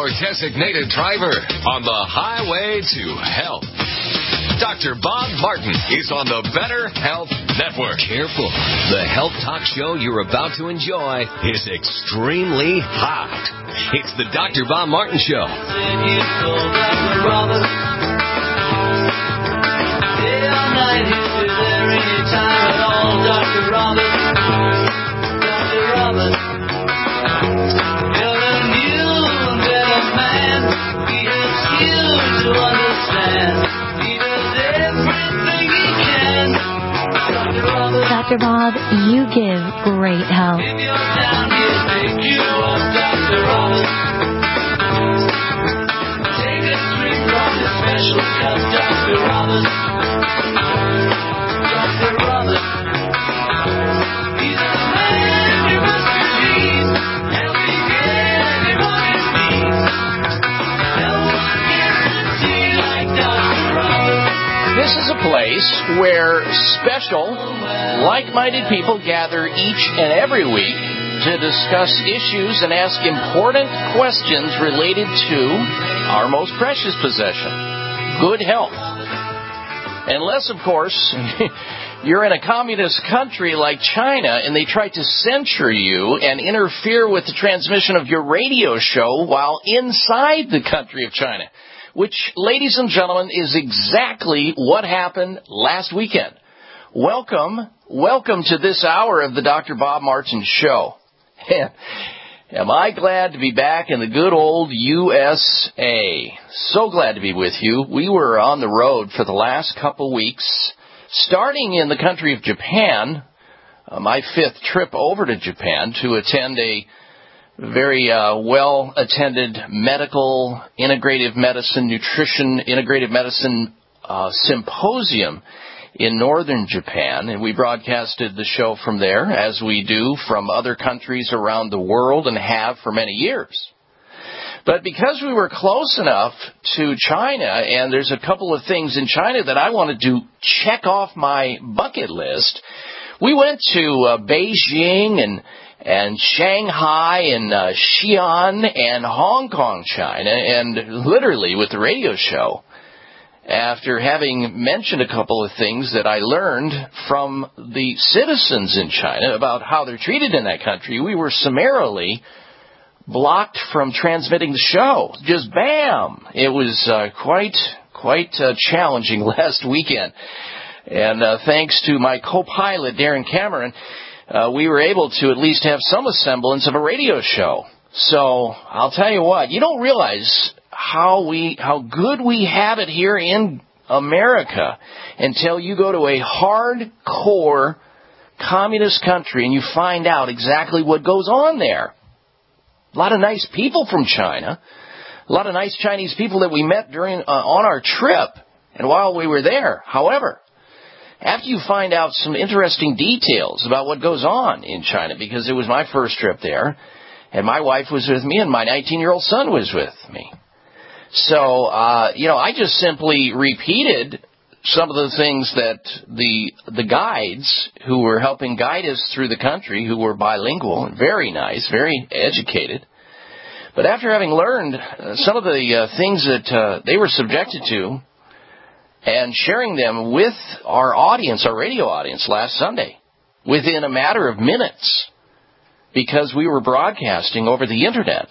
your designated driver on the highway to health. Dr. Bob Martin is on the Better Health Network. Careful. The health talk show you're about to enjoy is extremely hot. It's the Dr. Bob Martin Show. Dr. Bob, you give great help. This is a place where special, like-minded people gather each and every week to discuss issues and ask important questions related to our most precious possession, good health. Unless, of course, you're in a communist country like China and they try to censor you and interfere with the transmission of your radio show while inside the country of China. Which, ladies and gentlemen, is exactly what happened last weekend. Welcome to this hour of the Dr. Bob Martin Show. Am I glad to be back in the good old USA. So glad to be with you. We were on the road for the last couple weeks, starting in the country of Japan, my fifth trip over to Japan to attend a very well-attended medical, integrative medicine, nutrition, integrative medicine symposium in northern Japan. And we broadcasted the show from there, as we do from other countries around the world and have for many years. But because we were close enough to China, and there's a couple of things in China that I wanted to check off my bucket list, we went to Beijing and Shanghai and Xi'an and Hong Kong, China, and literally with the radio show, after having mentioned a couple of things that I learned from the citizens in China about how they're treated in that country, we were summarily blocked from transmitting the show. Just bam! It was quite challenging last weekend. And thanks to my co-pilot, Darren Cameron, we were able to at least have some semblance of a radio show. So I'll tell you what, you don't realize how good we have it here in America until you go to a hardcore communist country and you find out exactly what goes on there. A lot of nice people from China, a lot of nice Chinese people that we met during on our trip and while we were there. However, after you find out some interesting details about what goes on in China, because it was my first trip there, and my wife was with me, and my 19-year-old son was with me. So, I just simply repeated some of the things that the guides who were helping guide us through the country, who were bilingual, and very nice, very educated. But after having learned some of the things that they were subjected to, and sharing them with our audience, our radio audience, last Sunday, within a matter of minutes, because we were broadcasting over the Internet.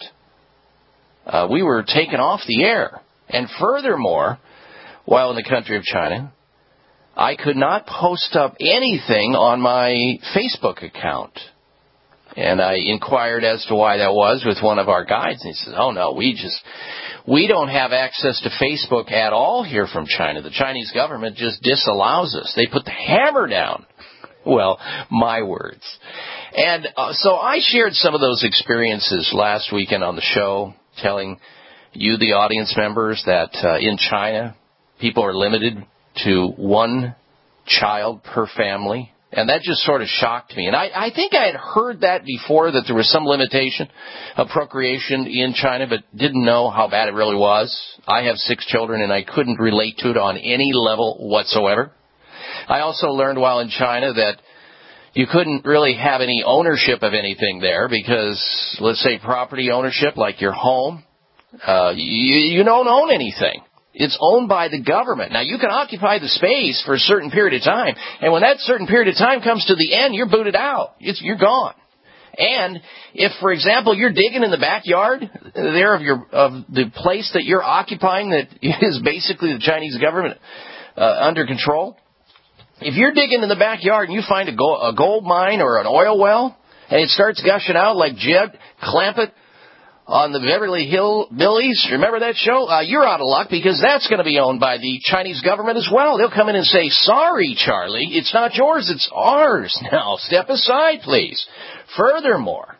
We were taken off the air. And furthermore, while in the country of China, I could not post up anything on my Facebook account. And I inquired as to why that was with one of our guides, and he says, oh, no, we don't have access to Facebook at all here from China. The Chinese government just disallows us. They put the hammer down. Well, my words. And so I shared some of those experiences last weekend on the show, telling you, the audience members, that in China, people are limited to one child per family. And that just sort of shocked me. And I think I had heard that before, that there was some limitation of procreation in China, but didn't know how bad it really was. I have 6 children, and I couldn't relate to it on any level whatsoever. I also learned while in China that you couldn't really have any ownership of anything there because, let's say, property ownership, like your home, You don't own anything. It's owned by the government. Now, you can occupy the space for a certain period of time, and when that certain period of time comes to the end, you're booted out. You're gone. And if, for example, you're digging in the backyard there of the place that you're occupying that is basically the Chinese government under control, if you're digging in the backyard and you find a gold mine or an oil well, and it starts gushing out like Jed Clampett on the Beverly Hillbillies, remember that show? You're out of luck because that's going to be owned by the Chinese government as well. They'll come in and say, sorry, Charlie, it's not yours, it's ours. Now, step aside, please. Furthermore,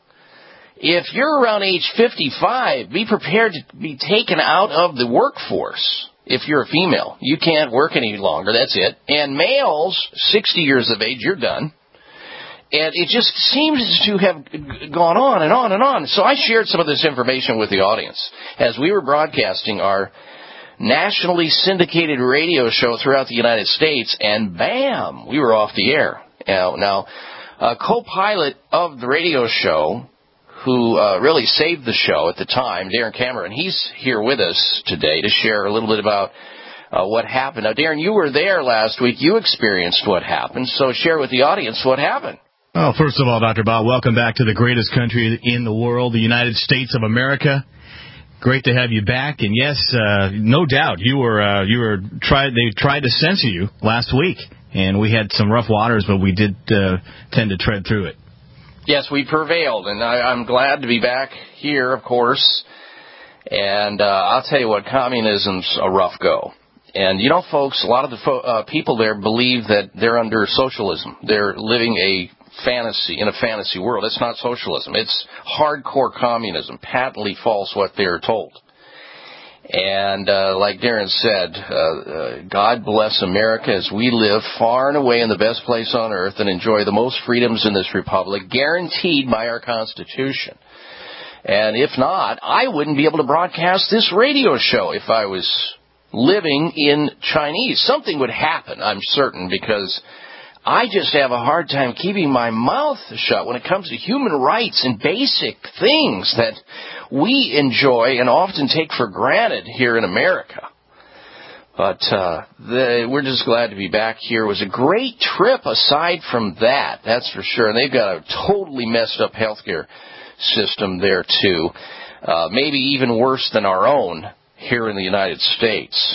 if you're around age 55, be prepared to be taken out of the workforce. If you're a female, you can't work any longer, that's it. And males, 60 years of age, you're done. And it just seems to have gone on and on and on. So I shared some of this information with the audience as we were broadcasting our nationally syndicated radio show throughout the United States, and bam, we were off the air. Now, a co-pilot of the radio show who really saved the show at the time, Darren Cameron, he's here with us today to share a little bit about what happened. Now, Darren, you were there last week. You experienced what happened, so share with the audience what happened. Well, first of all, Dr. Bob, welcome back to the greatest country in the world, the United States of America. Great to have you back. And yes, no doubt, they tried to censor you last week, and we had some rough waters, but we did tend to tread through it. Yes, we prevailed, and I'm glad to be back here, of course. And I'll tell you what, communism's a rough go. And, you know, folks, a lot of the people there believe that they're under socialism. They're living in a fantasy world. It's not socialism. It's hardcore communism, patently false what they're told. And like Darren said, God bless America as we live far and away in the best place on earth and enjoy the most freedoms in this republic, guaranteed by our Constitution. And if not, I wouldn't be able to broadcast this radio show if I was living in Chinese. Something would happen, I'm certain, because I just have a hard time keeping my mouth shut when it comes to human rights and basic things that we enjoy and often take for granted here in America. But we're just glad to be back here. It was a great trip aside from that, that's for sure. And they've got a totally messed up healthcare system there, too. Maybe even worse than our own here in the United States.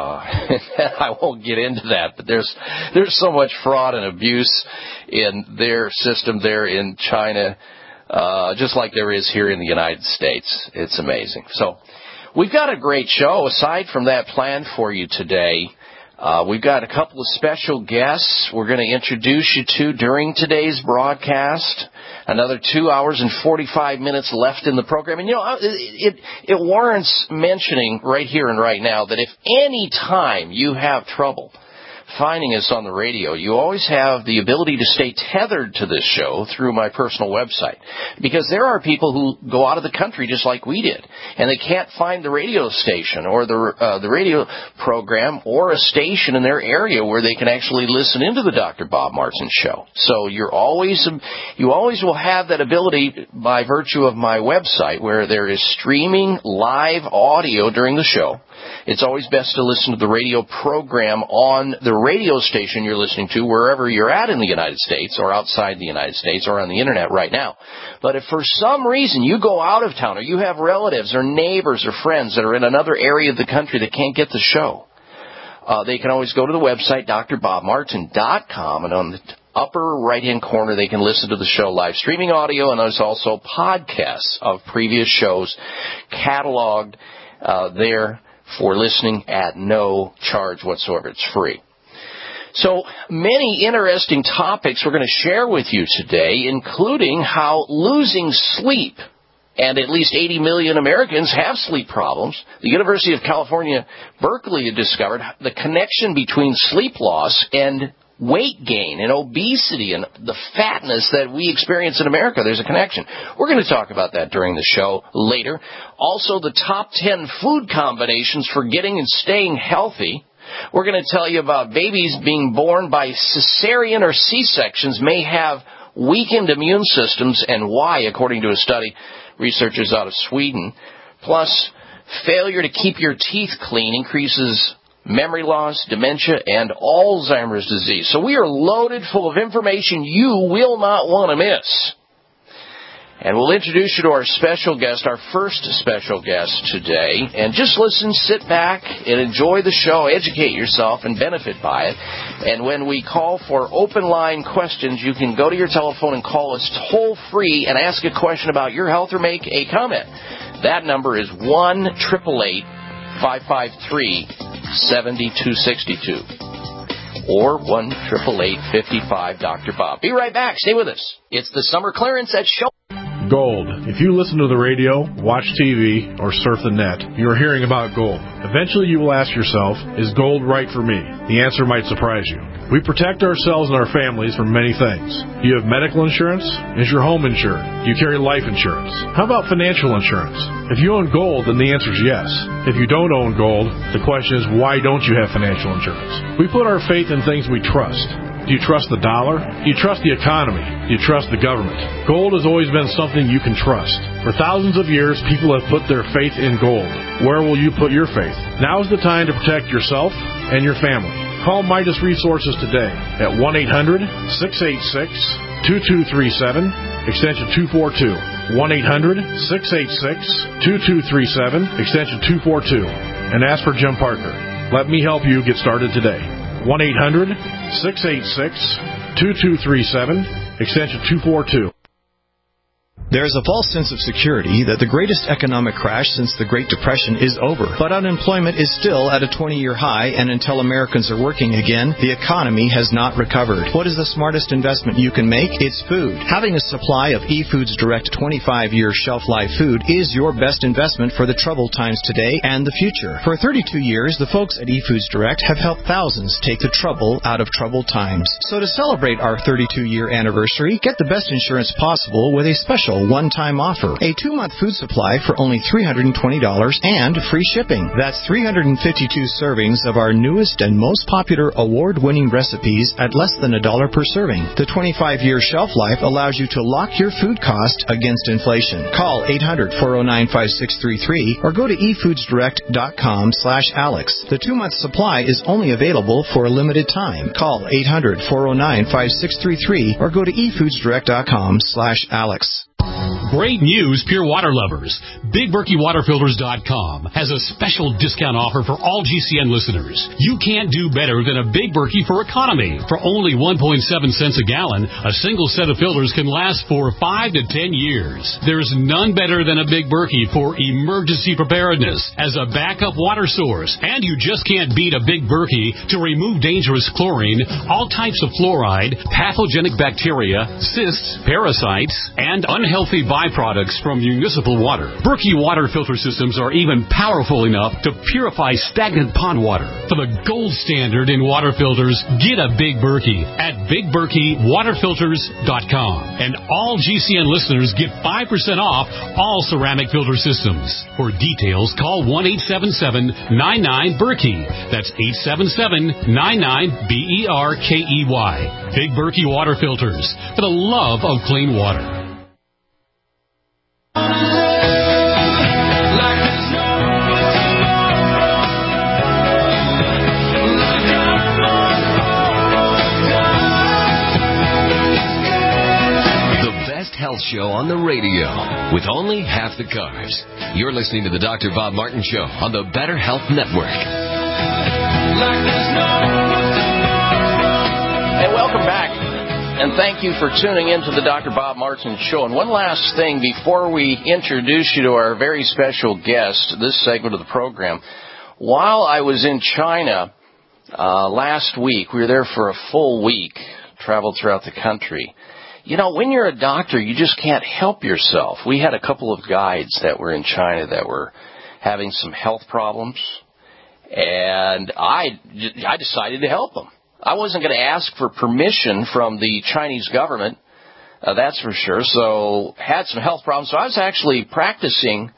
I won't get into that, but there's so much fraud and abuse in their system there in China, just like there is here in the United States. It's amazing. So we've got a great show aside from that planned for you today. We've got a couple of special guests we're going to introduce you to during today's broadcast. Another 2 hours and 45 minutes left in the program. And, you know, it warrants mentioning right here and right now that if any time you have trouble finding us on the radio, you always have the ability to stay tethered to this show through my personal website. Because there are people who go out of the country just like we did, and they can't find the radio station or the radio program or a station in their area where they can actually listen into the Dr. Bob Martin show. So you always will have that ability by virtue of my website where there is streaming live audio during the show. It's always best to listen to the radio program on the radio station you're listening to wherever you're at in the United States or outside the United States or on the Internet right now. But if for some reason you go out of town or you have relatives or neighbors or friends that are in another area of the country that can't get the show, they can always go to the website, drbobmartin.com, and on the upper right-hand corner they can listen to the show live streaming audio, and there's also podcasts of previous shows cataloged there for listening at no charge whatsoever. It's free. So many interesting topics we're going to share with you today, including how losing sleep, and at least 80 million Americans have sleep problems. The University of California, Berkeley discovered the connection between sleep loss and weight gain and obesity and the fatness that we experience in America. There's a connection. We're going to talk about that during the show later. Also, the top 10 food combinations for getting and staying healthy. We're going to tell you about babies being born by cesarean or C-sections may have weakened immune systems and why, according to a study, researchers out of Sweden. Plus, failure to keep your teeth clean increases memory loss, dementia, and Alzheimer's disease. So we are loaded full of information you will not want to miss. And we'll introduce you to our special guest, our first special guest today. And just listen, sit back, and enjoy the show, educate yourself, and benefit by it. And when we call for open line questions, you can go to your telephone and call us toll free and ask a question about your health or make a comment. That number is 1-888-553-7262 or 1-888-55-Dr. Bob. Be right back. Stay with us. It's the summer clearance at Show. Gold. If you listen to the radio, watch TV, or surf the net, you are hearing about gold. Eventually you will ask yourself, is gold right for me? The answer might surprise you. We protect ourselves and our families from many things. Do you have medical insurance? Is your home insured? Do you carry life insurance? How about financial insurance? If you own gold, then the answer is yes. If you don't own gold, the question is, why don't you have financial insurance? We put our faith in things we trust. Do you trust the dollar? Do you trust the economy? Do you trust the government? Gold has always been something you can trust. For thousands of years, people have put their faith in gold. Where will you put your faith? Now is the time to protect yourself and your family. Call Midas Resources today at 1-800-686-2237, extension 242. 1-800-686-2237, extension 242. And ask for Jim Partner. Let me help you get started today. 1-800-686-2237, extension 242. There is a false sense of security that the greatest economic crash since the Great Depression is over. But unemployment is still at a 20-year high, and until Americans are working again, the economy has not recovered. What is the smartest investment you can make? It's food. Having a supply of eFoods Direct 25-year shelf-life food is your best investment for the troubled times today and the future. For 32 years, the folks at eFoods Direct have helped thousands take the trouble out of troubled times. So to celebrate our 32-year anniversary, get the best insurance possible with a special one-time offer. A 2-month food supply for only $320 and free shipping. That's 352 servings of our newest and most popular award-winning recipes at less than $1 per serving. The 25-year shelf life allows you to lock your food cost against inflation. Call 800-409-5633 or go to efoodsdirect.com/Alex. The 2-month supply is only available for a limited time. Call 800-409-5633 or go to efoodsdirect.com/Alex. Great news, pure water lovers. BigBerkeyWaterFilters.com has a special discount offer for all GCN listeners. You can't do better than a Big Berkey for economy. For only 1.7 cents a gallon, a single set of filters can last for 5 to 10 years. There's none better than a Big Berkey for emergency preparedness as a backup water source. And you just can't beat a Big Berkey to remove dangerous chlorine, all types of fluoride, pathogenic bacteria, cysts, parasites, and unhealthy byproducts from municipal water. Berkey water filter systems are even powerful enough to purify stagnant pond water. For the gold standard in water filters, get a Big Berkey at BigBerkeyWaterFilters.com. And all GCN listeners get 5% off all ceramic filter systems. For details, call 1-877-99-BERKEY. That's 877-99-BERKEY. Big Berkey Water Filters, for the love of clean water. Health show on the radio with only half the carbs. You're listening to the Dr. Bob Martin Show on the Better Health Network. Hey, welcome back. And thank you for tuning in to the Dr. Bob Martin Show. And one last thing before we introduce you to our very special guest, this segment of the program. While I was in China last week, we were there for a full week, traveled throughout the country. You know, when you're a doctor, you just can't help yourself. We had a couple of guides that were in China that were having some health problems, and I decided to help them. I wasn't going to ask for permission from the Chinese government, that's for sure, so had some health problems. So I was actually practicing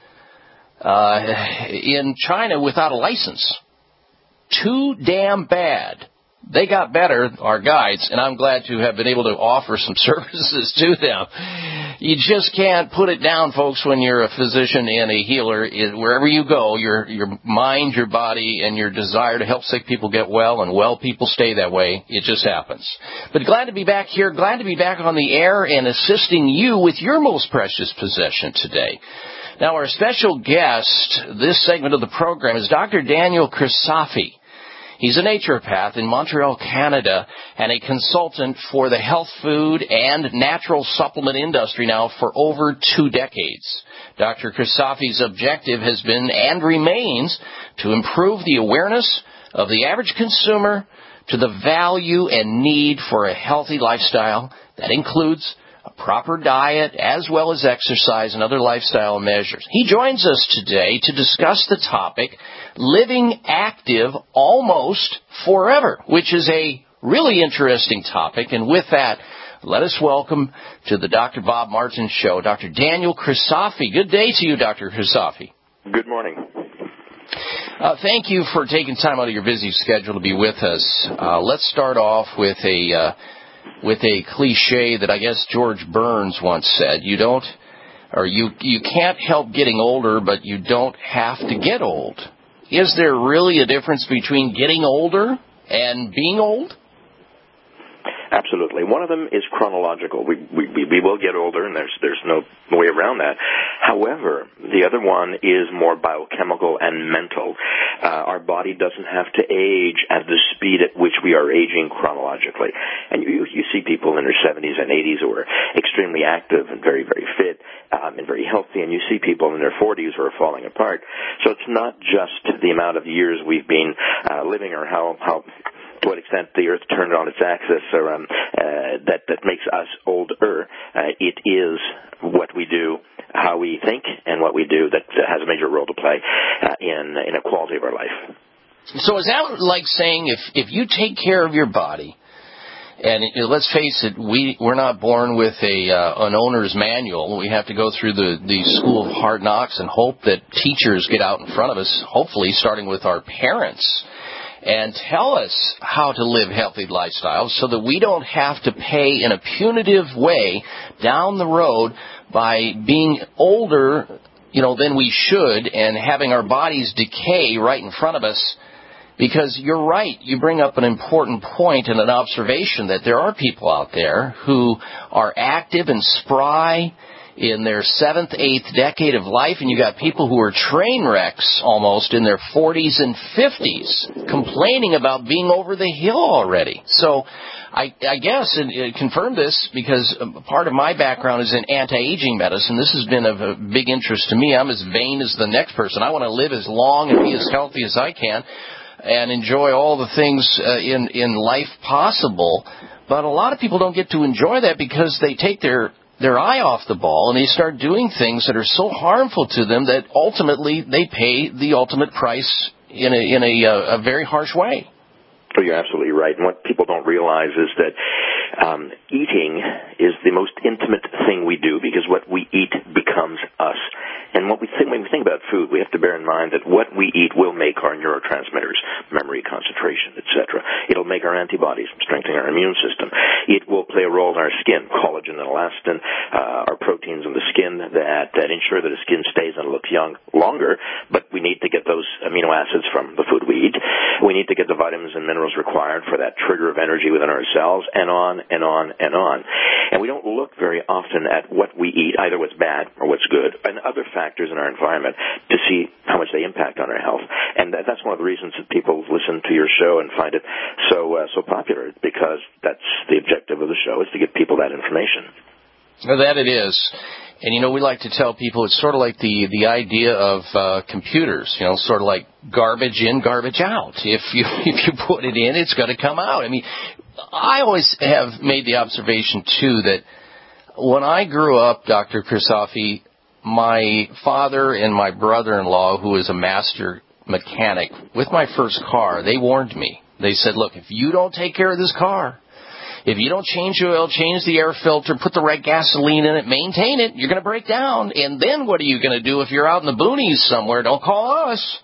in China without a license. Too damn bad. They got better, our guides, and I'm glad to have been able to offer some services to them. You just can't put it down, folks, when you're a physician and a healer. Wherever you go, your mind, your body, and your desire to help sick people get well, and well people stay that way, it just happens. But glad to be back here, glad to be back on the air and assisting you with your most precious possession today. Now, our special guest, this segment of the program, is Dr. Daniel Chrisofi. He's a naturopath in Montreal, Canada, and a consultant for the health food and natural supplement industry now for over 2 decades. Dr. Chrisofi's objective has been and remains to improve the awareness of the average consumer to the value and need for a healthy lifestyle that includes a proper diet as well as exercise and other lifestyle measures. He joins us today to discuss the topic, living active almost forever, which is a really interesting topic. And with that, let us welcome to the Dr. Bob Martin Show, Dr. Daniel Chrisofi. Good day to you, Dr. Chrisofi. Good morning. Thank you for taking time out of your busy schedule to be with us. Let's start off with a cliche that I guess George Burns once said. You can't help getting older, but you don't have to get old. Is there really a difference between getting older and being old? Absolutely. One of them is chronological. We will get older, and there's no way around that. However, the other one is more biochemical and mental. Our body doesn't have to age at the speed at which we are aging chronologically. And you see people in their 70s and 80s who are extremely active and very, very fit and very healthy, and you see people in their 40s who are falling apart. So it's not just the amount of years we've been living or to what extent the Earth turned on its axis that makes us older. It is what we do, how we think, and what we do that has a major role to play in the quality of our life. So is that like saying if you take care of your body, and let's face it, we're not born with an owner's manual. We have to go through the school of hard knocks and hope that teachers get out in front of us, hopefully starting with our parents, and tell us how to live healthy lifestyles so that we don't have to pay in a punitive way down the road by being older, than we should and having our bodies decay right in front of us. Because you're right, you bring up an important point and an observation that there are people out there who are active and spry in their 7th, 8th decade of life, and you got people who are train wrecks almost in their 40s and 50s complaining about being over the hill already. So I guess, and confirm this because part of my background is in anti-aging medicine. This has been of a big interest to me. I'm as vain as the next person. I want to live as long and be as healthy as I can and enjoy all the things in life possible. But a lot of people don't get to enjoy that because they take their eye off the ball and they start doing things that are so harmful to them that ultimately they pay the ultimate price in a very harsh way. Oh, you're absolutely right. And what people don't realize is that eating is the most intimate thing we do because what we eat becomes us. And when we think about food, we have to bear in mind that what we eat will make our neurotransmitters, memory, concentration, etc. It'll make our antibodies, strengthening our immune system. It will play a role in our skin, collagen and elastin, our proteins in the skin that ensure that the skin stays and looks young longer. But we need to get those amino acids from the food we eat. We need to get the vitamins and minerals required for that trigger of energy within our cells, and on and on and on. And we don't look very often at what we eat, either what's bad or what's good, and other factors in our environment to see how much they impact on our health. And that's one of the reasons that people listen to your show and find it so popular, because that's the objective of the show, is to give people that information. Well, that it is. And, we like to tell people it's sort of like the idea of computers, sort of like garbage in, garbage out. If you put it in, it's going to come out. I mean, I always have made the observation, too, that when I grew up, Dr. Chrisofi, my father and my brother-in-law, who is a master mechanic, with my first car, they warned me. They said, look, if you don't take care of this car, if you don't change the oil, change the air filter, put the right gasoline in it, maintain it, you're going to break down. And then what are you going to do if you're out in the boonies somewhere? Don't call us.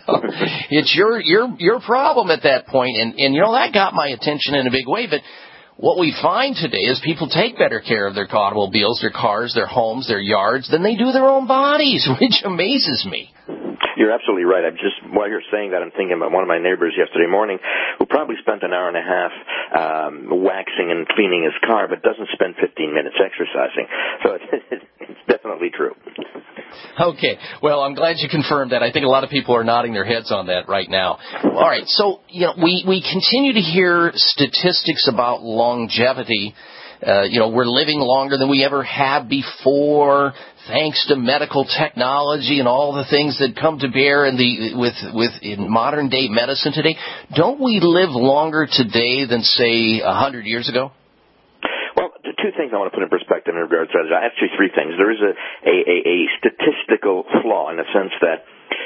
It's your problem at that point. And that got my attention in a big way. But what we find today is people take better care of their automobiles, their cars, their homes, their yards than they do their own bodies, which amazes me. You're absolutely right. While you're saying that, I'm thinking about one of my neighbors yesterday morning who probably spent an hour and a half waxing and cleaning his car, but doesn't spend 15 minutes exercising. So it's definitely true. Okay. Well, I'm glad you confirmed that. I think a lot of people are nodding their heads on that right now. All right. So, we continue to hear statistics about longevity. We're living longer than we ever have before, thanks to medical technology and all the things that come to bear in modern day medicine today. Don't we live longer today than, say, 100 years ago? Well, two things I want to put in perspective in regards to that. Actually, three things. There is a statistical flaw in the sense that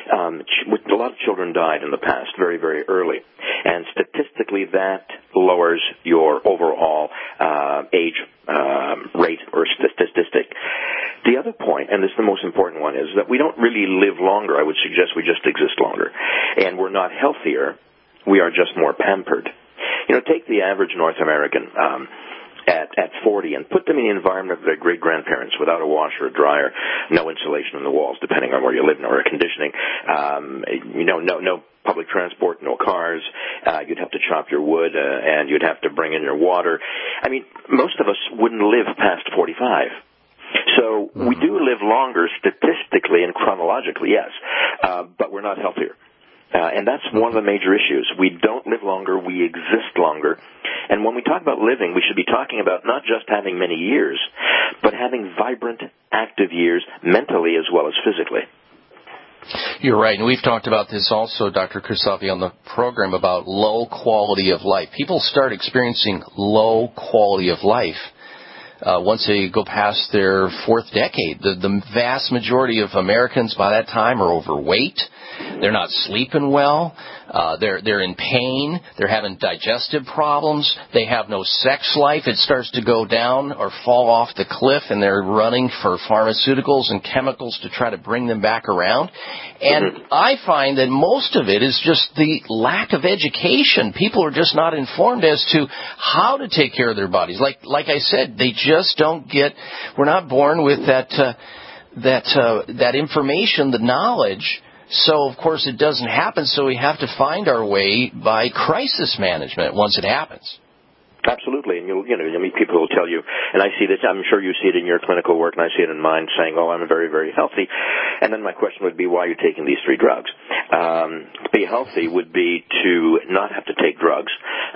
a lot of children died in the past very, very early. And statistically, that lowers your overall age rate or statistic. The other point, and this is the most important one, is that we don't really live longer. I would suggest we just exist longer. And we're not healthier. We are just more pampered. Take the average North American at 40 and put them in the environment of their great-grandparents without a washer or dryer, no insulation in the walls, depending on where you live, no air conditioning, no public transport, no cars. You'd have to chop your wood, and you'd have to bring in your water. I mean, most of us wouldn't live past 45. So we do live longer statistically and chronologically, yes, but we're not healthier. And that's one of the major issues. We don't live longer, we exist longer. And when we talk about living, we should be talking about not just having many years, but having vibrant, active years mentally as well as physically. You're right, and we've talked about this also, Dr. Christofi, on the program about low quality of life. People start experiencing low quality of life once they go past their fourth decade. The vast majority of Americans by that time are overweight. They're not sleeping well. They're in pain. They're having digestive problems. They have no sex life. It starts to go down or fall off the cliff, and they're running for pharmaceuticals and chemicals to try to bring them back around. And I find that most of it is just the lack of education. People are just not informed as to how to take care of their bodies. Like I said, they just don't get. We're not born with that information, the knowledge. So, of course, it doesn't happen, so we have to find our way by crisis management once it happens. Absolutely, and you'll meet people who will tell you, and I see this, I'm sure you see it in your clinical work, and I see it in mine, saying, I'm very, very healthy. And then my question would be, why are you taking these 3 drugs? Be healthy would be to not have to take drugs,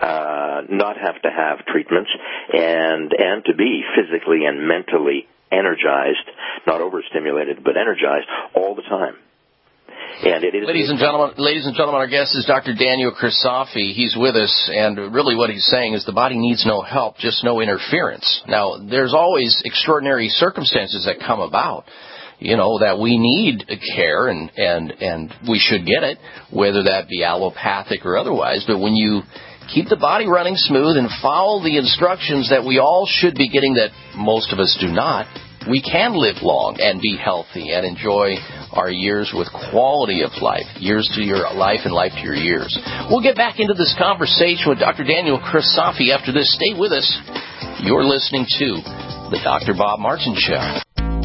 not have to have treatments, and to be physically and mentally energized, not overstimulated, but energized all the time. And it is ladies and gentlemen, our guest is Dr. Daniel Christofi. He's with us, and really what he's saying is the body needs no help, just no interference. Now, there's always extraordinary circumstances that come about, that we need care, and we should get it, whether that be allopathic or otherwise. But when you keep the body running smooth and follow the instructions that we all should be getting that most of us do not, we can live long and be healthy and enjoy our years with quality of life, years to your life and life to your years. We'll get back into this conversation with Dr. Daniel Christofi after this. Stay with us. You're listening to The Dr. Bob Martin Show.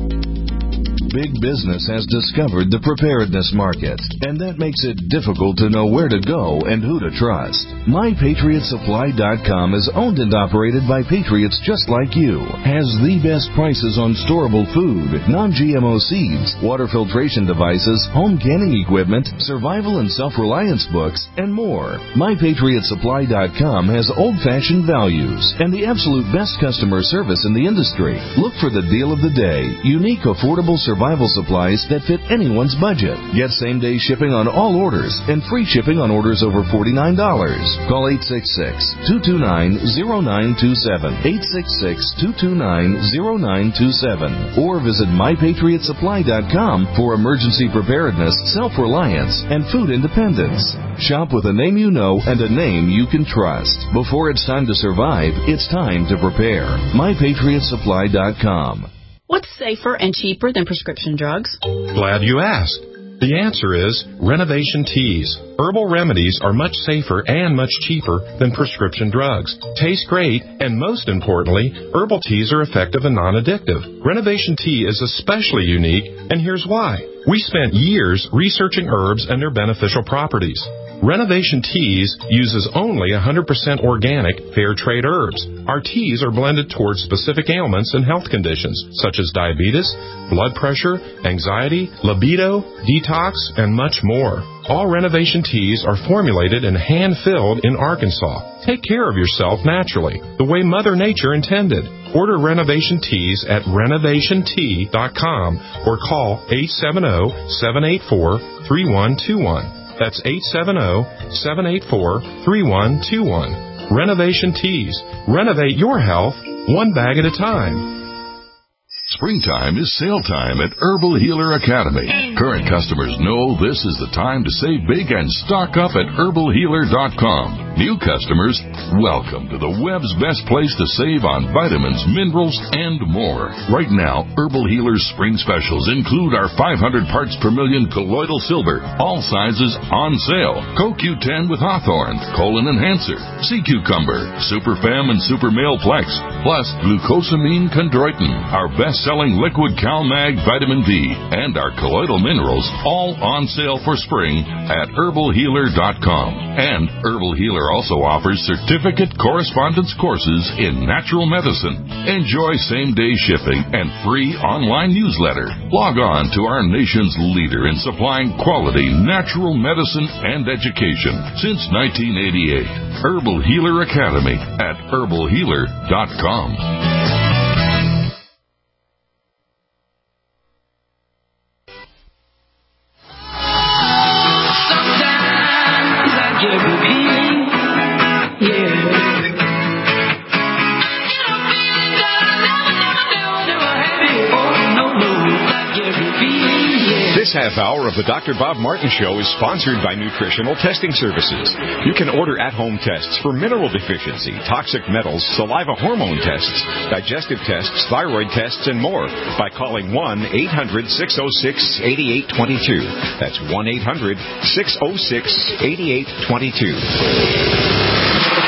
Big business has discovered the preparedness market, and that makes it difficult to know where to go and who to trust. MyPatriotSupply.com is owned and operated by patriots just like you. Has the best prices on storable food, non-GMO seeds, water filtration devices, home canning equipment, survival and self-reliance books, and more. MyPatriotSupply.com has old-fashioned values and the absolute best customer service in the industry. Look for the deal of the day. Unique, affordable survival supplies that fit anyone's budget. Get same-day shipping on all orders and free shipping on orders over $49. Call 866-229-0927, 866-229-0927, or visit MyPatriotSupply.com for emergency preparedness, self-reliance, and food independence. Shop with a name you know and a name you can trust. Before it's time to survive, it's time to prepare. MyPatriotSupply.com. What's safer and cheaper than prescription drugs? Glad you asked. The answer is Renovation Teas. Herbal remedies are much safer and much cheaper than prescription drugs. Taste great, and most importantly, herbal teas are effective and non-addictive. Renovation Tea is especially unique, and here's why. We spent years researching herbs and their beneficial properties. Renovation Teas uses only 100% organic, fair trade herbs. Our teas are blended towards specific ailments and health conditions, such as diabetes, blood pressure, anxiety, libido, detox, and much more. All Renovation Teas are formulated and hand-filled in Arkansas. Take care of yourself naturally, the way Mother Nature intended. Order Renovation Teas at renovationtea.com or call 870-784-3121. That's 870-784-3121. Renovation Teas. Renovate your health one bag at a time. Springtime is sale time at Herbal Healer Academy. Current customers know this is the time to save big and stock up at herbalhealer.com. New customers, welcome to the web's best place to save on vitamins, minerals, and more. Right now, Herbal Healer's spring specials include our 500 parts per million colloidal silver, all sizes on sale, CoQ10 with Hawthorne, Colon Enhancer, Sea Cucumber, Super Fem and Super Male Plex, plus glucosamine chondroitin, our best-selling liquid CalMag vitamin D, and our colloidal minerals, all on sale for spring at herbalhealer.com. And Herbal Healer also offers certificate correspondence courses in natural medicine. Enjoy same-day shipping and free online newsletter. Log on to our nation's leader in supplying quality natural medicine and education since 1988. Herbal Healer Academy at herbalhealer.com. This half hour of the Dr. Bob Martin Show is sponsored by Nutritional Testing Services. You can order at-home tests for mineral deficiency, toxic metals, saliva hormone tests, digestive tests, thyroid tests, and more by calling 1-800-606-8822. That's 1-800-606-8822.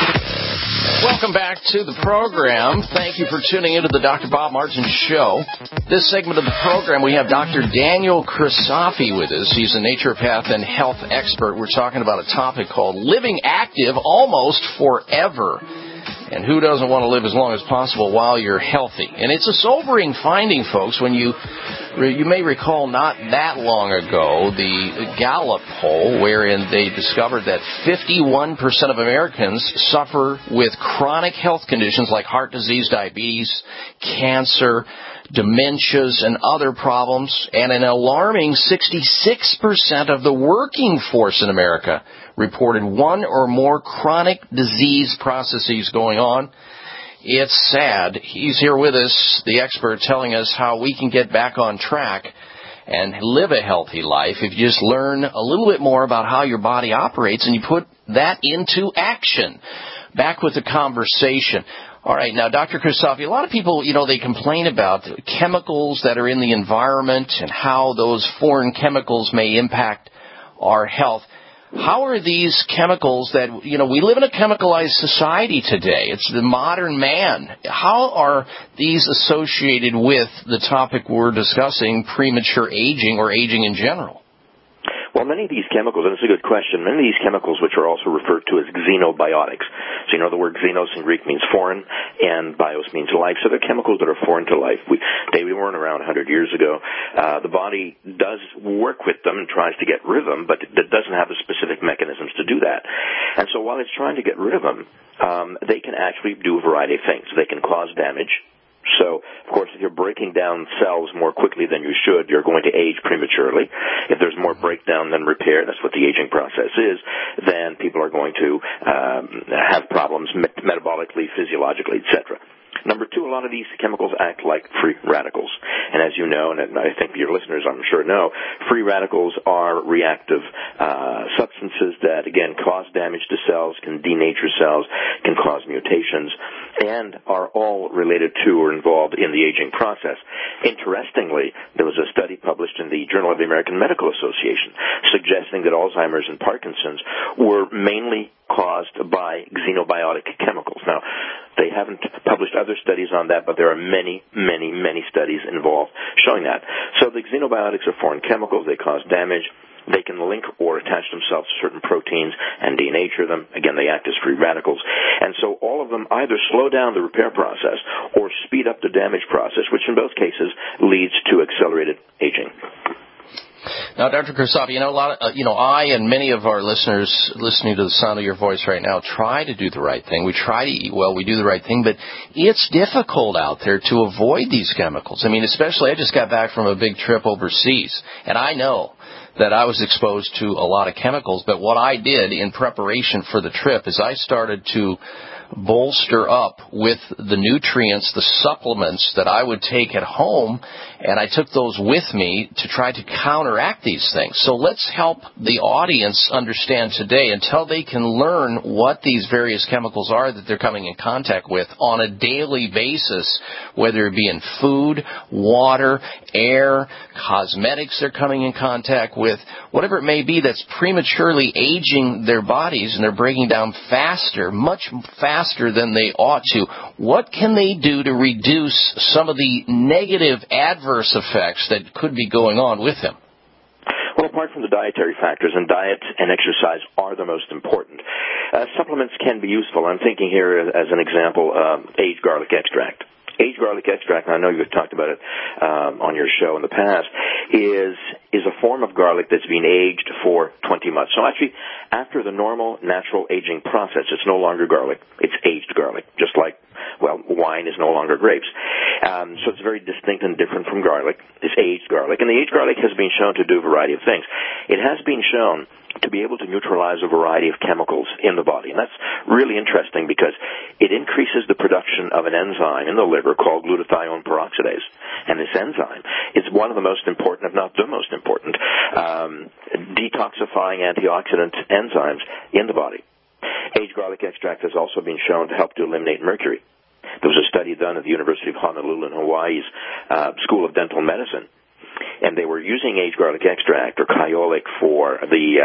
Welcome back to the program. Thank you for tuning into the Dr. Bob Martin Show. This segment of the program, we have Dr. Daniel Chrysofi with us. He's a naturopath and health expert. We're talking about a topic called living active almost forever. And who doesn't want to live as long as possible while you're healthy? And it's a sobering finding, folks, when you may recall not that long ago the Gallup poll wherein they discovered that 51% of Americans suffer with chronic health conditions like heart disease, diabetes, cancer, dementias, and other problems, and an alarming 66% of the working force in America reported one or more chronic disease processes going on. It's sad. He's here with us, the expert, telling us how we can get back on track and live a healthy life if you just learn a little bit more about how your body operates and you put that into action. Back with the conversation. All right, now, Dr. Chrysofi, a lot of people, they complain about chemicals that are in the environment and how those foreign chemicals may impact our health. How are these chemicals that, we live in a chemicalized society today. It's the modern man. How are these associated with the topic we're discussing, premature aging or aging in general? Well, many of these chemicals, and it's a good question, many of these chemicals which are also referred to as xenobiotics. So the word xenos in Greek means foreign, and bios means life. So they're chemicals that are foreign to life. They weren't around 100 years ago. The body does work with them and tries to get rid of them, but it doesn't have the specific mechanisms to do that. And so while it's trying to get rid of them, they can actually do a variety of things. They can cause damage. So, of course, if you're breaking down cells more quickly than you should, you're going to age prematurely. If there's more breakdown than repair, that's what the aging process is, then people are going to have problems metabolically, physiologically, etc. Number two, a lot of these chemicals act like free radicals. And as you know, and I think your listeners, I'm sure, know, free radicals are reactive substances that, again, cause damage to cells, can denature cells, can cause mutations, and are all related to or involved in the aging process. Interestingly, there was a study published in the Journal of the American Medical Association suggesting that Alzheimer's and Parkinson's were mainly caused by xenobiotic chemicals. Now, they haven't published other studies on that, but there are many, many, many studies involved showing that. So the xenobiotics are foreign chemicals. They cause damage. They can link or attach themselves to certain proteins and denature them. Again, they act as free radicals. And so all of them either slow down the repair process or speed up the damage process, which in both cases leads to accelerated aging. Now, Dr. Kristoff, I and many of our listeners listening to the sound of your voice right now try to do the right thing. We try to eat well. We do the right thing, but it's difficult out there to avoid these chemicals. I mean, especially I just got back from a big trip overseas, and I know that I was exposed to a lot of chemicals, but what I did in preparation for the trip is I started to bolster up with the nutrients, the supplements that I would take at home, and I took those with me to try to counteract these things. So let's help the audience understand today until they can learn what these various chemicals are that they're coming in contact with on a daily basis, whether it be in food, water, air, cosmetics they're coming in contact with, whatever it may be that's prematurely aging their bodies and they're breaking down faster, much faster than they ought to. What can they do to reduce some of the negative adverse effects that could be going on with them? Well, apart from the dietary factors, and diet and exercise are the most important, supplements can be useful. I'm thinking here as an example, aged garlic extract. Aged garlic extract, and I know you've talked about it on your show in the past, is a form of garlic that's been aged for 20 months. So actually, after the normal, natural aging process, it's no longer garlic. It's aged garlic, just like, well, wine is no longer grapes. So it's very distinct and different from garlic. It's aged garlic. And the aged garlic has been shown to do a variety of things. It has been shown to be able to neutralize a variety of chemicals in the body. And that's really interesting because it increases the production of an enzyme in the liver called glutathione peroxidase. And this enzyme is one of the most important, if not the most important, detoxifying antioxidant enzymes in the body. Aged garlic extract has also been shown to help to eliminate mercury. There was a study done at the University of Honolulu in Hawaii's School of Dental Medicine, and they were using aged garlic extract or kyolic for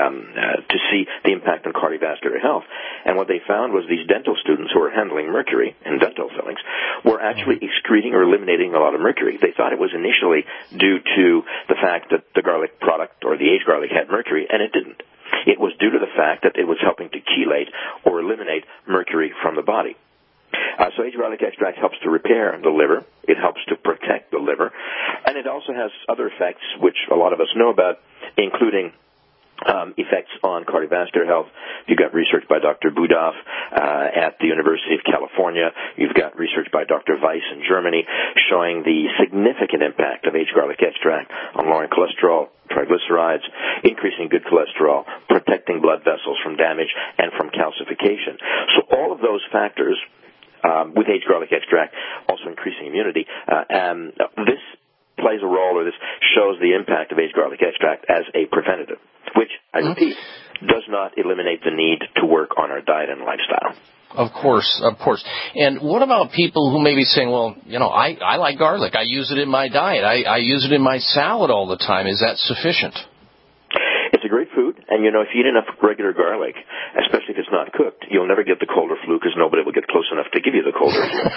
to see the impact on cardiovascular health. And what they found was these dental students who were handling mercury in dental fillings were actually excreting or eliminating a lot of mercury. They thought it was initially due to the fact that the garlic product or the aged garlic had mercury, and it didn't. It was due to the fact that it was helping to chelate or eliminate mercury from the body. So aged garlic extract helps to repair the liver. It helps to protect the liver. And it also has other effects, which a lot of us know about, including effects on cardiovascular health. You've got research by Dr. Budoff at the University of California. You've got research by Dr. Weiss in Germany showing the significant impact of aged garlic extract on lowering cholesterol, triglycerides, increasing good cholesterol, protecting blood vessels from damage and from calcification. So all of those factors with aged garlic extract, also increasing immunity, this plays a role, or this shows the impact of aged garlic extract as a preventative, which, I repeat, does not eliminate the need to work on our diet and lifestyle. Of course, of course. And what about people who may be saying, well, I like garlic. I use it in my diet. I use it in my salad all the time. Is that sufficient? It's a great food, and if you eat enough regular garlic, especially if it's not cooked, you'll never get the cold or flu because nobody will get close enough to give you the cold or flu.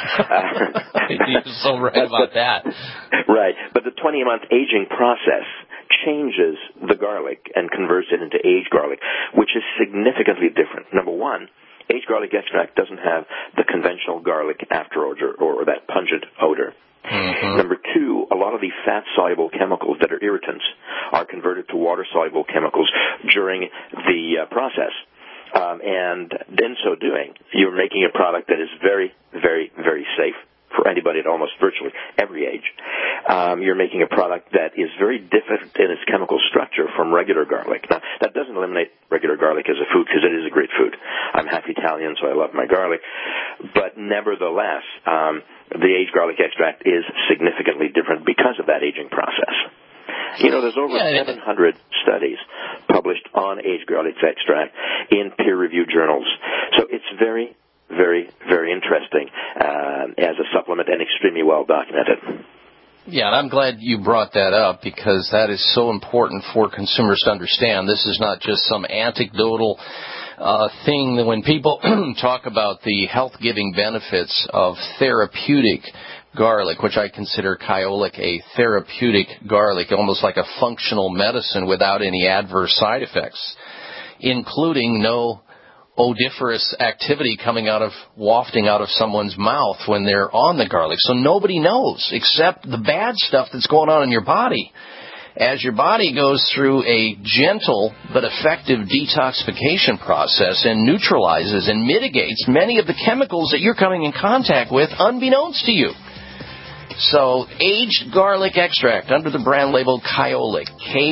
You're so right about that. Right, but the 20-month aging process changes the garlic and converts it into aged garlic, which is significantly different. Number one, aged garlic extract doesn't have the conventional garlic after odor or that pungent odor. Mm-hmm. Number two, a lot of the fat-soluble chemicals that are irritants are converted to water-soluble chemicals during the process. And in so doing, you're making a product that is very, very, very safe for anybody at almost virtually every age. You're making a product that is very different in its chemical structure from regular garlic. Now, that doesn't eliminate regular garlic as a food, because it is a great food. I'm half Italian, so I love my garlic. But nevertheless, the aged garlic extract is significantly different because of that aging process. You know, there's over 700 studies published on aged garlic extract in peer-reviewed journals. So it's very, very, very interesting as a supplement and extremely well documented. Yeah, and I'm glad you brought that up, because that is so important for consumers to understand. This is not just some anecdotal thing that when people talk about the health-giving benefits of therapeutic garlic, which I consider Kyolic a therapeutic garlic, almost like a functional medicine without any adverse side effects, including no odoriferous activity wafting out of someone's mouth when they're on the garlic. So nobody knows except the bad stuff that's going on in your body. As your body goes through a gentle but effective detoxification process and neutralizes and mitigates many of the chemicals that you're coming in contact with unbeknownst to you. So, aged garlic extract under the brand label Kyolic,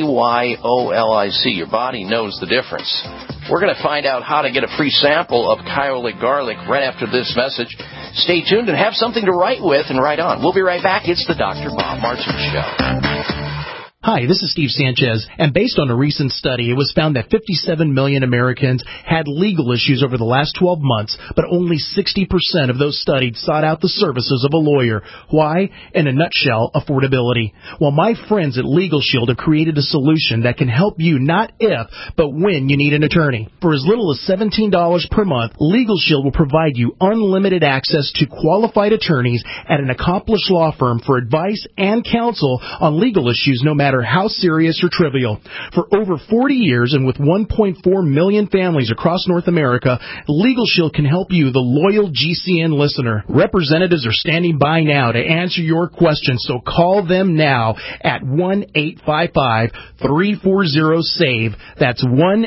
Kyolic. Your body knows the difference. We're going to find out how to get a free sample of Kyolic garlic right after this message. Stay tuned and have something to write with and write on. We'll be right back. It's the Dr. Bob Martin Show. Hi, this is Steve Sanchez, and based on a recent study, it was found that 57 million Americans had legal issues over the last 12 months, but only 60% of those studied sought out the services of a lawyer. Why? In a nutshell, affordability. Well, my friends at Legal Shield have created a solution that can help you not if, but when you need an attorney. For as little as $17 per month, Legal Shield will provide you unlimited access to qualified attorneys at an accomplished law firm for advice and counsel on legal issues, no matter how serious or trivial. For over 40 years and with 1.4 million families across North America, Legal Shield can help you, the loyal GCN listener. Representatives are standing by now to answer your questions, so call them now at 1-855-340-SAVE. That's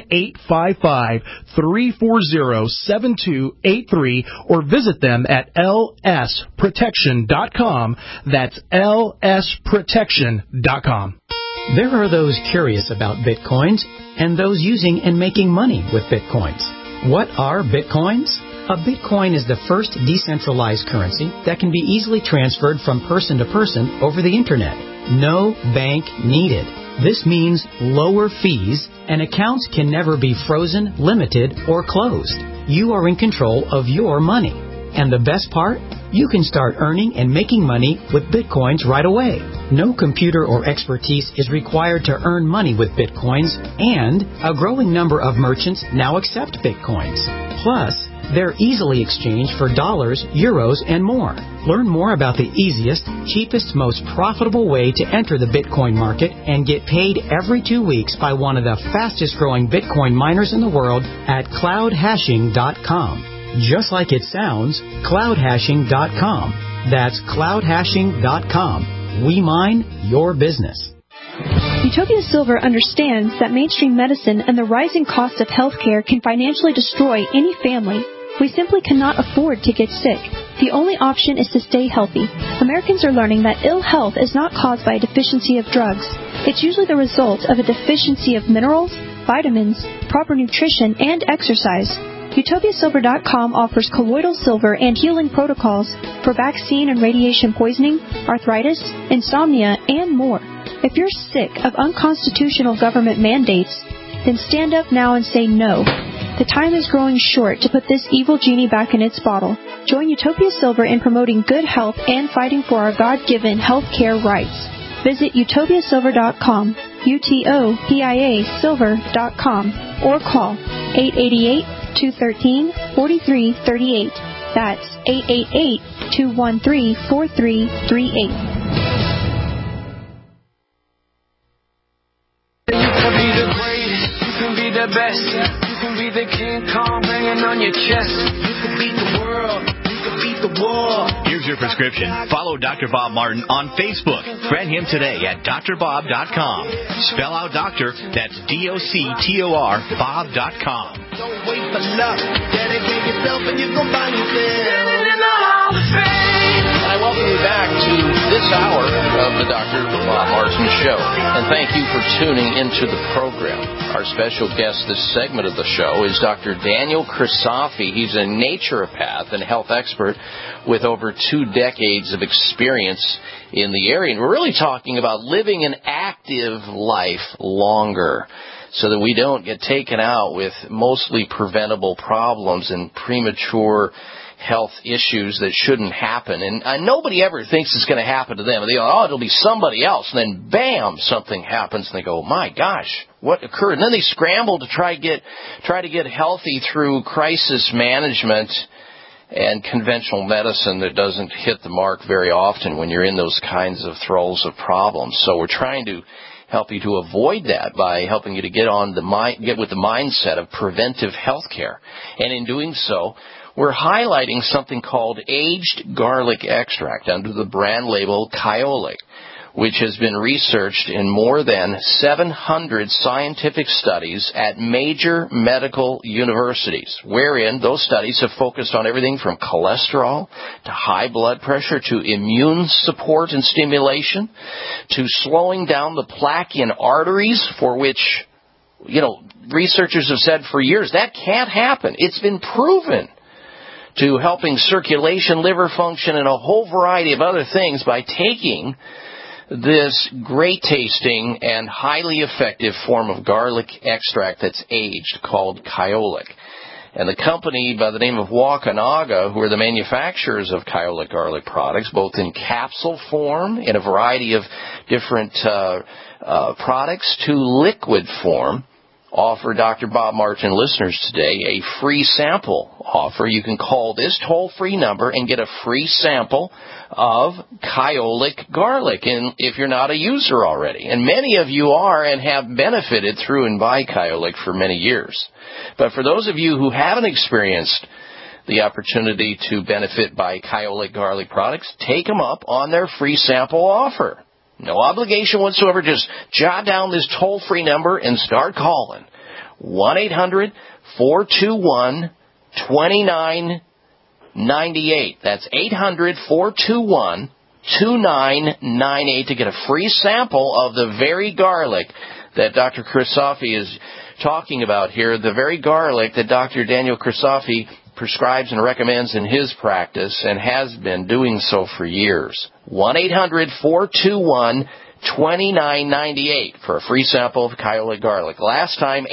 1-855-340-7283, or visit them at lsprotection.com. That's lsprotection.com. There are those curious about Bitcoins and those using and making money with Bitcoins. What are Bitcoins? A Bitcoin is the first decentralized currency that can be easily transferred from person to person over the Internet. No bank needed. This means lower fees, and accounts can never be frozen, limited, or closed. You are in control of your money. And the best part? You can start earning and making money with Bitcoins right away. No computer or expertise is required to earn money with Bitcoins, and a growing number of merchants now accept Bitcoins. Plus, they're easily exchanged for dollars, euros, and more. Learn more about the easiest, cheapest, most profitable way to enter the Bitcoin market and get paid every 2 weeks by one of the fastest growing Bitcoin miners in the world at cloudhashing.com. Just like it sounds, cloudhashing.com. That's cloudhashing.com. We mine your business. Utopia Silver understands that mainstream medicine and the rising cost of healthcare can financially destroy any family. We simply cannot afford to get sick. The only option is to stay healthy. Americans are learning that ill health is not caused by a deficiency of drugs. It's usually the result of a deficiency of minerals, vitamins, proper nutrition, and exercise. UtopiaSilver.com offers colloidal silver and healing protocols for vaccine and radiation poisoning, arthritis, insomnia, and more. If you're sick of unconstitutional government mandates, then stand up now and say no. The time is growing short to put this evil genie back in its bottle. Join Utopia Silver in promoting good health and fighting for our God-given health care rights. Visit UtopiaSilver.com, UTOPIA Silver.com, or call 888-213-4338. That's 888-213-4338. You can be the greatest, you can be the best, you can be the King Kong banging on your chest, you can beat the world, you can beat the war. Here's your prescription. Follow Dr. Bob Martin on Facebook. Friend him today at drbob.com. Spell out doctor, that's DOCTOR, Bob.com. Don't wait for luck, dedicate yourself and you can find yourself. Standing in the Hall of Fame. I welcome you back to this hour of the Dr. Bob Martin Show. And thank you for tuning into the program. Our special guest this segment of the show is Dr. Daniel Chrisofi. He's a naturopath and health expert with over 2 decades of experience in the area. And we're really talking about living an active life longer, so that we don't get taken out with mostly preventable problems and premature health issues that shouldn't happen. And nobody ever thinks it's going to happen to them. They go, oh, it'll be somebody else. And then, bam, something happens. And they go, my gosh, what occurred? And then they scramble to try to get healthy through crisis management and conventional medicine that doesn't hit the mark very often when you're in those kinds of throes of problems. So we're trying to help you to avoid that by helping you to get with the mindset of preventive health care. And in doing so, we're highlighting something called aged garlic extract under the brand label Kyolic, which has been researched in more than 700 scientific studies at major medical universities, wherein those studies have focused on everything from cholesterol to high blood pressure to immune support and stimulation to slowing down the plaque in arteries, for which, researchers have said for years that can't happen. It's been proven, to helping circulation, liver function, and a whole variety of other things by taking this great-tasting and highly effective form of garlic extract that's aged called Kyolic. And the company by the name of Wakanaga, who are the manufacturers of Kyolic garlic products, both in capsule form, in a variety of different products, to liquid form, offer Dr. Bob Martin listeners today a free sample offer. You can call this toll-free number and get a free sample of Kyolic garlic, and if you're not a user already. And many of you are and have benefited through and by Kyolic for many years. But for those of you who haven't experienced the opportunity to benefit by Kyolic garlic products, take them up on their free sample offer. No obligation whatsoever. Just jot down this toll-free number and start calling. 1-800-421-2998. That's 800-421-2998 to get a free sample of the very garlic that Dr. Chrisofi is talking about here, the very garlic that Dr. Daniel Chrisofi prescribes and recommends in his practice and has been doing so for years. 1-800-421-2998 for a free sample of Kyolic garlic. Last time,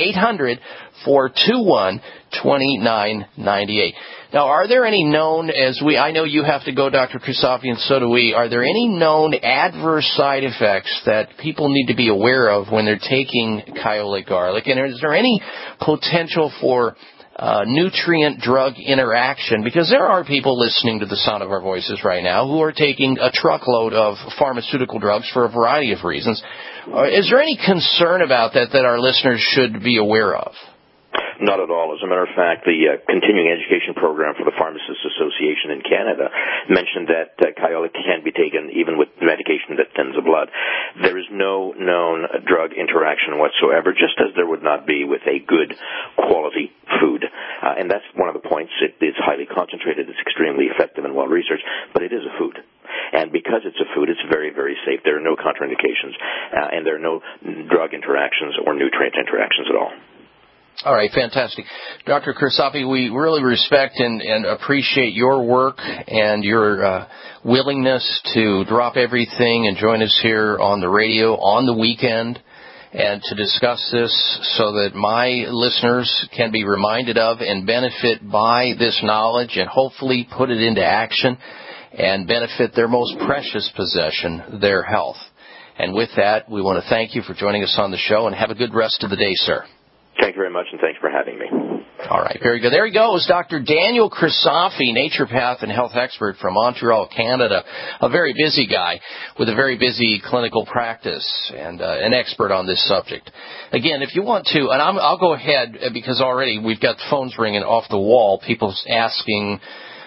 800-421-2998. Now, are there any known, I know you have to go, Dr. Chrisofi, and so do we, are there any known adverse side effects that people need to be aware of when they're taking Kyolic garlic? And is there any potential for nutrient-drug interaction? Because there are people listening to the sound of our voices right now who are taking a truckload of pharmaceutical drugs for a variety of reasons. Is there any concern about that our listeners should be aware of? Not at all. As a matter of fact, the continuing education program for the Pharmacists Association in Canada mentioned that Kyolic can be taken even with medication that thins the blood. There is no known drug interaction whatsoever, just as there would not be with a good quality food. And that's one of the points. It's highly concentrated. It's extremely effective and well-researched, but it is a food. And because it's a food, it's very, very safe. There are no contraindications, and there are no drug interactions or nutrient interactions at all. All right, fantastic. Dr. Chrisofi, we really respect and appreciate your work and your willingness to drop everything and join us here on the radio on the weekend and to discuss this so that my listeners can be reminded of and benefit by this knowledge and hopefully put it into action and benefit their most precious possession, their health. And with that, we want to thank you for joining us on the show and have a good rest of the day, sir. Thank you very much, and thanks for having me. All right, very good. There he goes, Dr. Daniel Chrisofi, naturopath and health expert from Montreal, Canada, a very busy guy with a very busy clinical practice and an expert on this subject. Again, if you want to, and I'll go ahead because already we've got phones ringing off the wall, people asking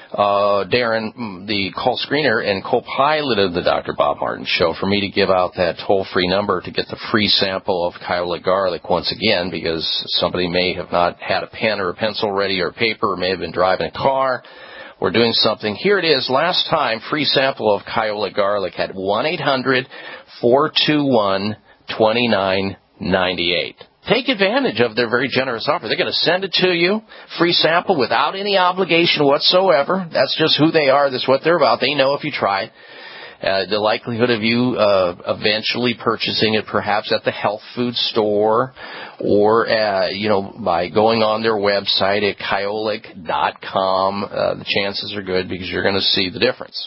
Darren, the call screener and co-pilot of the Dr. Bob Martin Show, for me to give out that toll-free number to get the free sample of Kyolic garlic once again, because somebody may have not had a pen or a pencil ready or paper, or may have been driving a car we're doing something. Here it is. Last time, free sample of Kiowa garlic at 1-800-421-2998. Take advantage of their very generous offer. They're going to send it to you, free sample, without any obligation whatsoever. That's just who they are. That's what they're about. They know if you try it. The likelihood of you eventually purchasing it perhaps at the health food store or, by going on their website at kyolic.com. The chances are good because you're going to see the difference.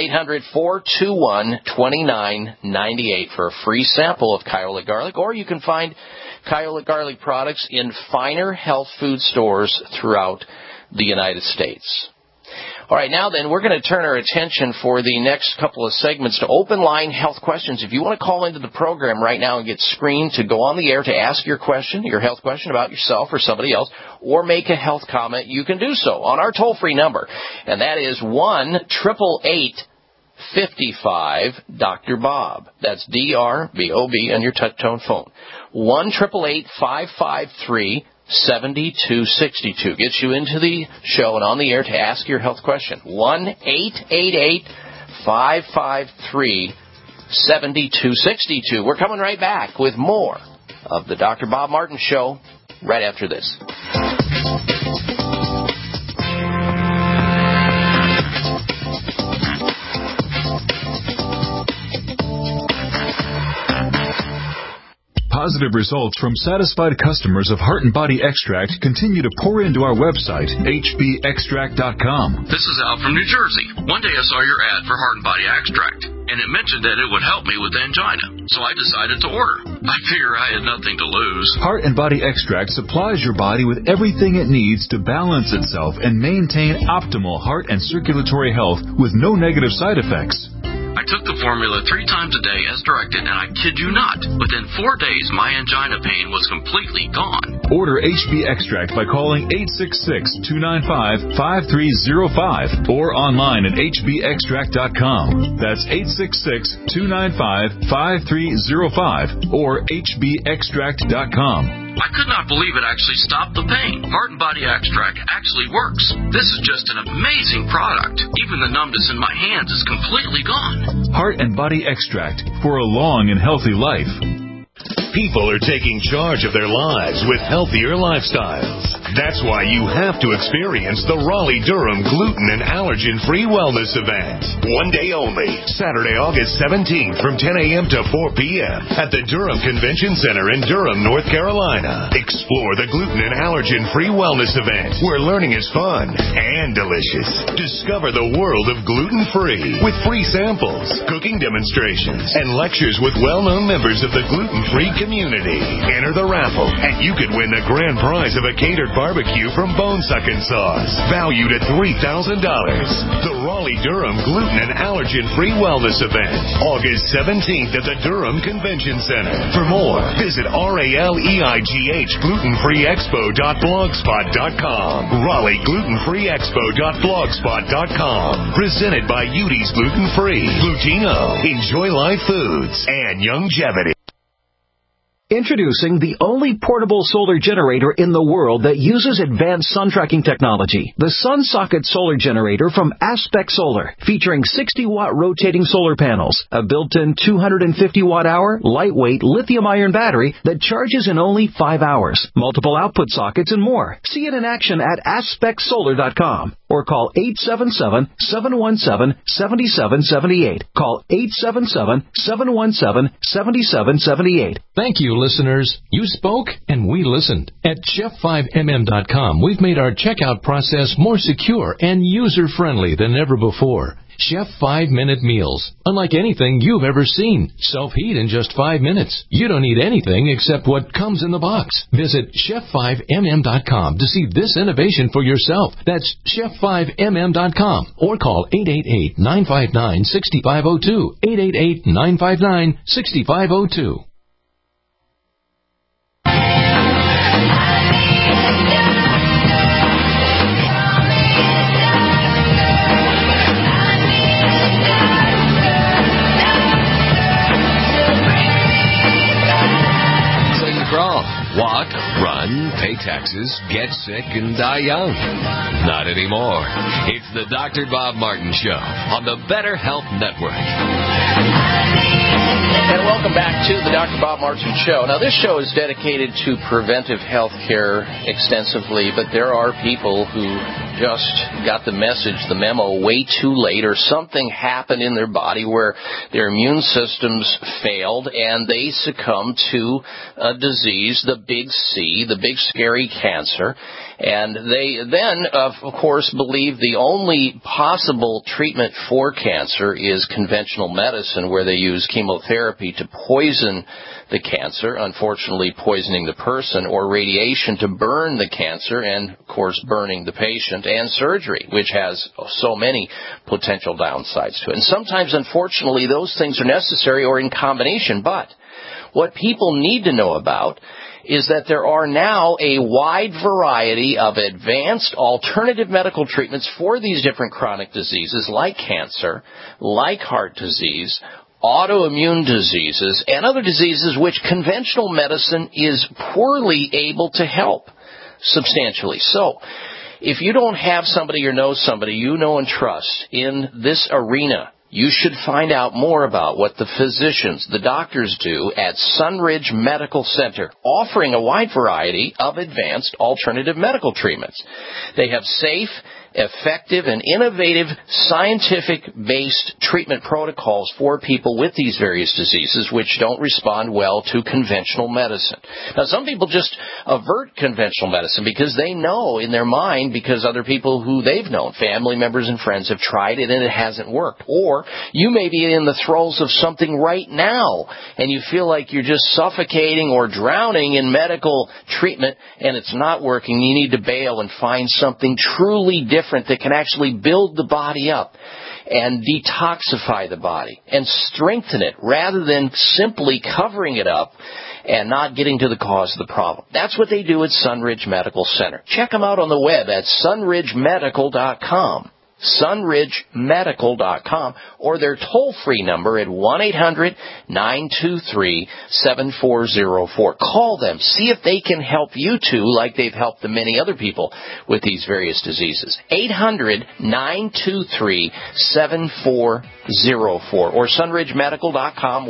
1-800-421-2998 for a free sample of Kyolic garlic, or you can find Kyolic garlic products in finer health food stores throughout the United States. All right, now then, we're going to turn our attention for the next couple of segments to open line health questions. If you want to call into the program right now and get screened to go on the air to ask your question, your health question about yourself or somebody else, or make a health comment, you can do so on our toll-free number, and that is 1-888-55-Dr. Bob. That's D-R-B-O-B on your touch-tone phone. 1-888-553-7262 gets you into the show and on the air to ask your health question. 1-888-553-7262. We're coming right back with more of the Dr. Bob Martin Show right after this. Positive results from satisfied customers of Heart and Body Extract continue to pour into our website, hbextract.com. This is Al from New Jersey. One day I saw your ad for Heart and Body Extract, and it mentioned that it would help me with angina, so I decided to order. I figure I had nothing to lose. Heart and Body Extract supplies your body with everything it needs to balance itself and maintain optimal heart and circulatory health with no negative side effects. I took the formula 3 times a day as directed, and I kid you not, within 4 days my angina pain was completely gone. Order HB Extract by calling 866-295-5305 or online at hbextract.com. That's 866-295-5305 or hbextract.com. I could not believe it actually stopped the pain. Heart and Body Extract actually works. This is just an amazing product. Even the numbness in my hands is completely gone. Heart and Body Extract for a long and healthy life. People are taking charge of their lives with healthier lifestyles. That's why you have to experience the Raleigh-Durham Gluten and Allergen-Free Wellness Event. One day only, Saturday, August 17th from 10 a.m. to 4 p.m. at the Durham Convention Center in Durham, North Carolina. Explore the Gluten and Allergen-Free Wellness Event, where learning is fun and delicious. Discover the world of gluten-free with free samples, cooking demonstrations, and lectures with well-known members of the gluten-free community. Enter the raffle, and you could win the grand prize of a catered barbecue from Bone Suckin' Sauce, valued at $3,000. The Raleigh-Durham Gluten and Allergen-Free Wellness Event, August 17th at the Durham Convention Center. For more, visit RALEIGHGlutenfreeexpo.blogspot.com. RaleighGlutenFreeExpo.blogspot.com. Presented by Udi's Gluten Free, Glutino, Enjoy Life Foods, and Youngevity. Introducing the only portable solar generator in the world that uses advanced sun tracking technology. The SunSocket Solar Generator from Aspect Solar, featuring 60-watt rotating solar panels, a built-in 250-watt-hour lightweight lithium-ion battery that charges in only 5 hours, multiple output sockets, and more. See it in action at AspectSolar.com or call 877-717-7778. Call 877-717-7778. Thank you, listeners. You spoke and we listened. At Chef5MM.com, we've made our checkout process more secure and user-friendly than ever before. Chef 5-minute meals. Unlike anything you've ever seen. Self-heat in just 5 minutes. You don't need anything except what comes in the box. Visit Chef5MM.com to see this innovation for yourself. That's Chef5MM.com or call 888-959-6502. 888-959-6502. Walk, run, pay taxes, get sick, and die young. Not anymore. It's the Dr. Bob Martin Show on the Better Health Network. And welcome back to the Dr. Bob Martin Show. Now, this show is dedicated to preventive health care extensively, but there are people who just got the message, the memo, way too late, or something happened in their body where their immune systems failed and they succumbed to a disease, the big C, the big scary cancer. And they then, of course, believe the only possible treatment for cancer is conventional medicine, where they use chemotherapy to poison the cancer, unfortunately poisoning the person, or radiation to burn the cancer and, of course, burning the patient, and surgery, which has so many potential downsides to it. And sometimes, unfortunately, those things are necessary or in combination. But what people need to know about is that there are now a wide variety of advanced alternative medical treatments for these different chronic diseases like cancer, like heart disease, autoimmune diseases, and other diseases which conventional medicine is poorly able to help substantially. So, if you don't have somebody or know somebody you know and trust in this arena, you should find out more about what the physicians, the doctors do at Sunridge Medical Center, offering a wide variety of advanced alternative medical treatments. They have safe, effective, and innovative scientific-based treatment protocols for people with these various diseases which don't respond well to conventional medicine. Now, some people just avert conventional medicine because they know in their mind, because other people who they've known, family members and friends, have tried it and it hasn't worked. Or you may be in the throes of something right now and you feel like you're just suffocating or drowning in medical treatment and it's not working. You need to bail and find something truly different that can actually build the body up and detoxify the body and strengthen it rather than simply covering it up and not getting to the cause of the problem. That's what they do at Sunridge Medical Center. Check them out on the web at sunridgemedical.com. sunridgemedical.com, or their toll-free number at 1-800-923-7404. Call them. See if they can help you too, like they've helped the many other people with these various diseases. 800-923-7404, or sunridgemedical.com,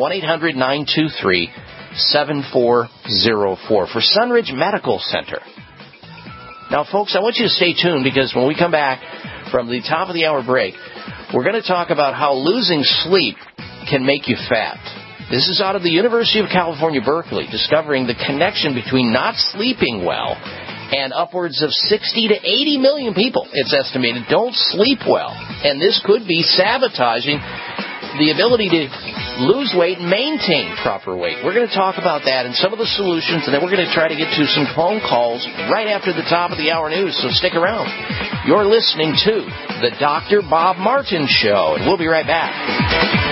1-800-923-7404 for Sunridge Medical Center. Now, folks, I want you to stay tuned, because when we come back from the top of the hour break, we're going to talk about how losing sleep can make you fat. This is out of the University of California, Berkeley, discovering the connection between not sleeping well and upwards of 60 to 80 million people, it's estimated, don't sleep well. And this could be sabotaging the ability to lose weight and maintain proper weight. We're going to talk about that and some of the solutions, and then we're going to try to get to some phone calls right after the top of the hour news, so stick around. You're listening to the Dr. Bob Martin Show, and we'll be right back.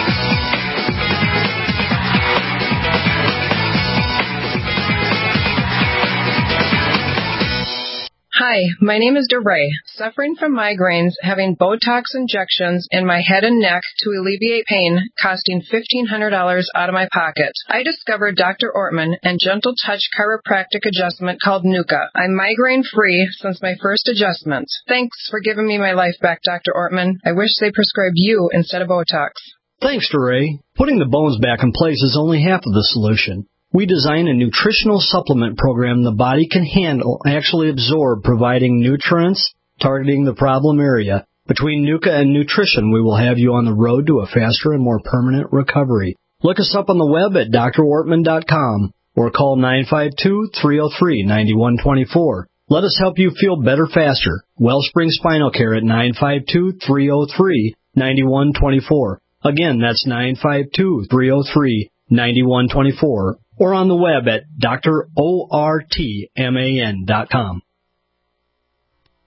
Hi, my name is DeRay. Suffering from migraines, having Botox injections in my head and neck to alleviate pain, costing $1,500 out of my pocket. I discovered Dr. Ortman and Gentle Touch chiropractic adjustment called NUCA. I'm migraine-free since my first adjustment. Thanks for giving me my life back, Dr. Ortman. I wish they prescribed you instead of Botox. Thanks, DeRay. Putting the bones back in place is only half of the solution. We design a nutritional supplement program the body can handle, actually absorb, providing nutrients, targeting the problem area. Between NUCA and nutrition, we will have you on the road to a faster and more permanent recovery. Look us up on the web at drortman.com or call 952-303-9124. Let us help you feel better faster. Wellspring Spinal Care at 952-303-9124. Again, that's 952-303-9124. Or on the web at drortman.com.